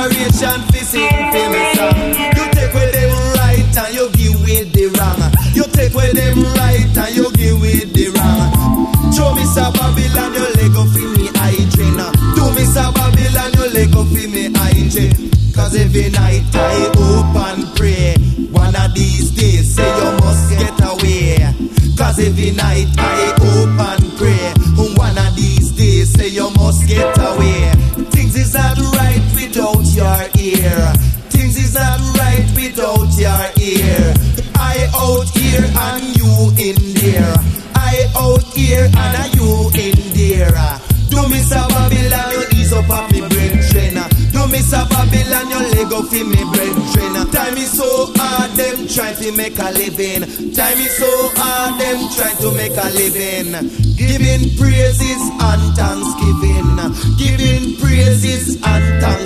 inspiration fi sing fi me song. You take with them right and you give with the wrong. You take with them right and you give with the wrong. Show me some Babylon, you leg up fi me hygiene. Do me some Babylon, you leg up fi me hygiene. Cause every night I hope and pray, one of these days say you must get away. Cause every night I hope and pray, one of these days say you must get away. Things is not right without your ear. Things is not right without your ear. I out here and you in there. I out here and you in there. Do me some Babylon, you ease up on me brethren. Do me some Babylon, you leg up in me brethren. Time is so hard, them trying to make a living. Time is so hard, them trying to make a living. Giving praises and thanksgiving. Giving praises and thanksgiving.